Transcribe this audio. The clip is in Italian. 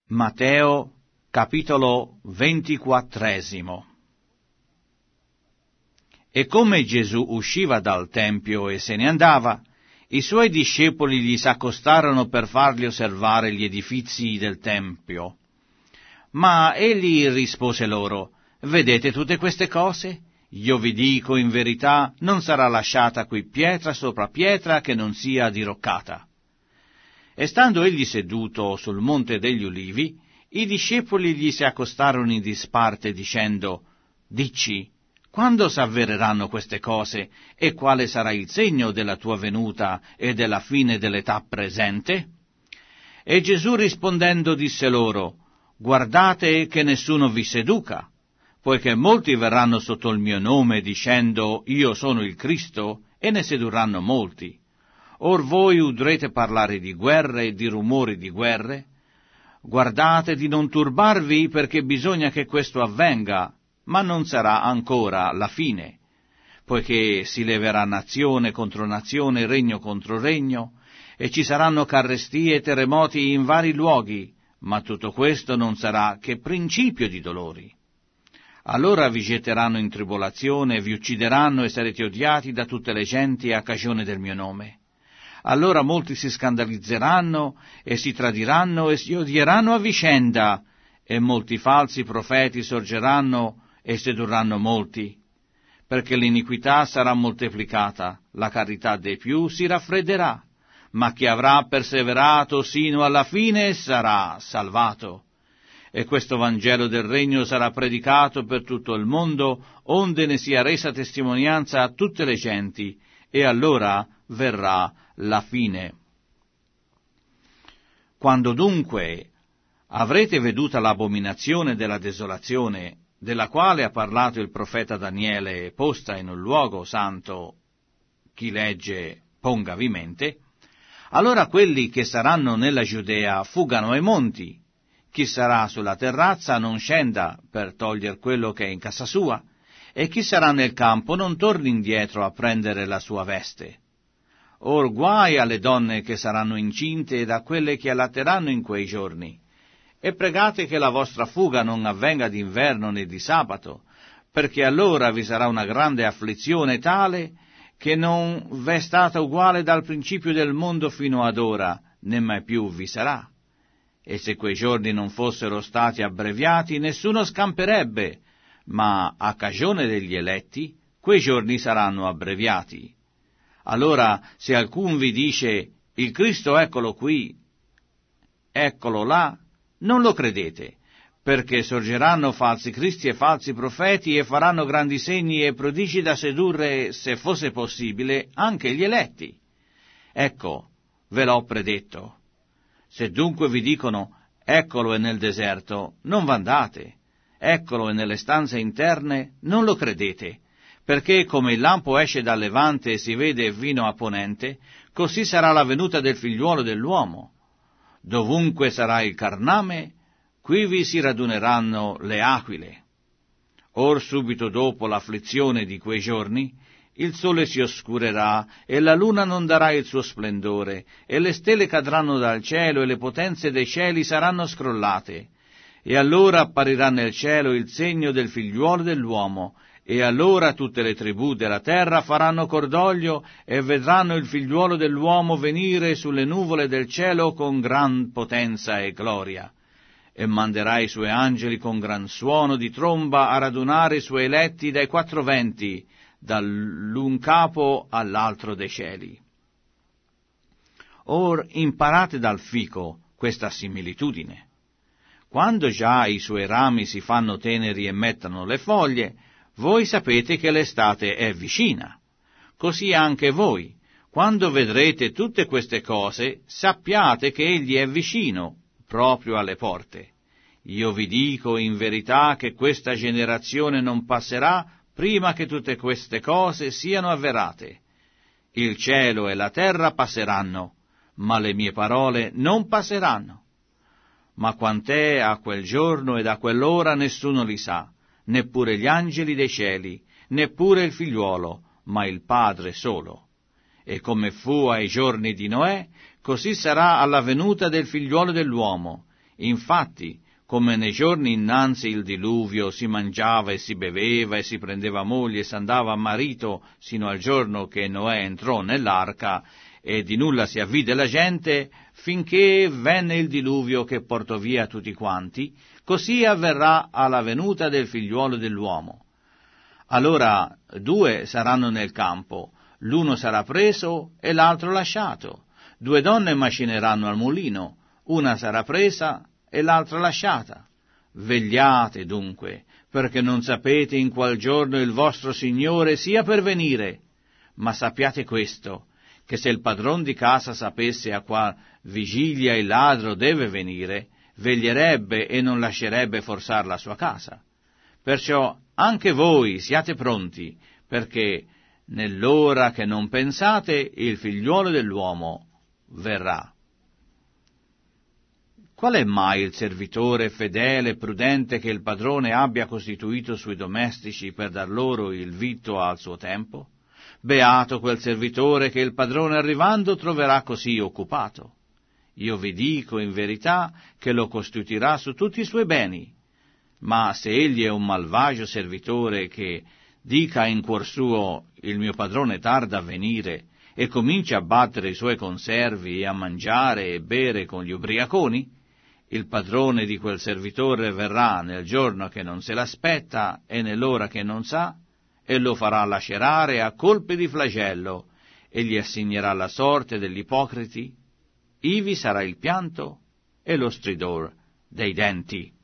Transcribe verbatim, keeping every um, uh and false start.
Matteo, capitolo ventiquattresimo. E come Gesù usciva dal Tempio e se ne andava, i suoi discepoli gli s'accostarono per fargli osservare gli edifizi del Tempio. Ma egli rispose loro: «Vedete tutte queste cose? Io vi dico in verità, non sarà lasciata qui pietra sopra pietra che non sia diroccata». E stando egli seduto sul monte degli Ulivi, i discepoli gli si accostarono in disparte dicendo: «Dici, quando s'avvereranno queste cose, e quale sarà il segno della tua venuta e della fine dell'età presente?» E Gesù rispondendo disse loro: «Guardate che nessuno vi seduca, poiché molti verranno sotto il mio nome dicendo: Io sono il Cristo, e ne sedurranno molti. Or voi udrete parlare di guerre e di rumori di guerre. Guardate di non turbarvi, perché bisogna che questo avvenga, ma non sarà ancora la fine, poiché si leverà nazione contro nazione, regno contro regno, e ci saranno carestie e terremoti in vari luoghi, ma tutto questo non sarà che principio di dolori. Allora vi getteranno in tribolazione, vi uccideranno e sarete odiati da tutte le genti a cagione del mio nome. Allora molti si scandalizzeranno e si tradiranno e si odieranno a vicenda, e molti falsi profeti sorgeranno e sedurranno molti, perché l'iniquità sarà moltiplicata, la carità dei più si raffredderà, ma chi avrà perseverato sino alla fine sarà salvato. E questo Vangelo del Regno sarà predicato per tutto il mondo, onde ne sia resa testimonianza a tutte le genti, e allora verrà la fine. Quando dunque avrete veduta l'abominazione della desolazione, della quale ha parlato il profeta Daniele, posta in un luogo santo, chi legge pongavi mente, allora quelli che saranno nella Giudea fuggano ai monti, chi sarà sulla terrazza non scenda per toglier quello che è in casa sua, e chi sarà nel campo non torni indietro a prendere la sua veste. Or guai alle donne che saranno incinte ed a quelle che allatteranno in quei giorni. E pregate che la vostra fuga non avvenga d'inverno né di sabato, perché allora vi sarà una grande afflizione tale che non v'è stata uguale dal principio del mondo fino ad ora, né mai più vi sarà. E se quei giorni non fossero stati abbreviati, nessuno scamperebbe, ma a cagione degli eletti, quei giorni saranno abbreviati. Allora, se alcun vi dice: il Cristo eccolo qui, eccolo là, non lo credete, perché sorgeranno falsi cristi e falsi profeti e faranno grandi segni e prodigi da sedurre, se fosse possibile, anche gli eletti. Ecco, ve l'ho predetto. Se dunque vi dicono: eccolo è nel deserto, non v'andate, eccolo è nelle stanze interne, non lo credete, perché come il lampo esce dal levante e si vede fino a ponente, così sarà la venuta del figliuolo dell'uomo. Dovunque sarà il carname, quivi si raduneranno le aquile. Or subito dopo l'afflizione di quei giorni, il sole si oscurerà, e la luna non darà il suo splendore, e le stelle cadranno dal cielo, e le potenze dei cieli saranno scrollate. E allora apparirà nel cielo il segno del figliuolo dell'uomo, e allora tutte le tribù della terra faranno cordoglio e vedranno il figliuolo dell'uomo venire sulle nuvole del cielo con gran potenza e gloria. E manderà i suoi angeli con gran suono di tromba a radunare i suoi eletti dai quattro venti, dall'un capo all'altro dei cieli. Or imparate dal fico questa similitudine. Quando già i suoi rami si fanno teneri e mettono le foglie, voi sapete che l'estate è vicina. Così anche voi, quando vedrete tutte queste cose, sappiate che egli è vicino, proprio alle porte. Io vi dico in verità che questa generazione non passerà prima che tutte queste cose siano avverate. Il cielo e la terra passeranno, ma le mie parole non passeranno. Ma quant'è a quel giorno ed a quell'ora nessuno li sa, neppure gli angeli dei cieli, neppure il figliuolo, ma il Padre solo. E come fu ai giorni di Noè, così sarà alla venuta del figliuolo dell'uomo. Infatti, come nei giorni innanzi il diluvio, si mangiava e si beveva e si prendeva moglie e s'andava a marito sino al giorno che Noè entrò nell'arca, e di nulla si avvide la gente finché venne il diluvio che portò via tutti quanti, così avverrà alla venuta del figliuolo dell'uomo. Allora due saranno nel campo, l'uno sarà preso e l'altro lasciato. Due donne macineranno al mulino, una sarà presa e l'altra lasciata. Vegliate dunque, perché non sapete in qual giorno il vostro Signore sia per venire. Ma sappiate questo, che se il padron di casa sapesse a qual vigilia il ladro deve venire, veglierebbe e non lascerebbe forzar la sua casa. Perciò anche voi siate pronti, perché nell'ora che non pensate il figliuolo dell'uomo verrà. Qual è mai il servitore fedele e prudente che il padrone abbia costituito sui domestici per dar loro il vitto al suo tempo? Beato quel servitore che il padrone arrivando troverà così occupato. Io vi dico in verità che lo costituirà su tutti i suoi beni. Ma se egli è un malvagio servitore che dica in cuor suo il mio padrone tarda a venire e comincia a battere i suoi conservi e a mangiare e bere con gli ubriaconi, il padrone di quel servitore verrà nel giorno che non se l'aspetta e nell'ora che non sa, e lo farà lacerare a colpi di flagello, e gli assignerà la sorte degli ipocriti. Ivi sarà il pianto e lo stridor dei denti.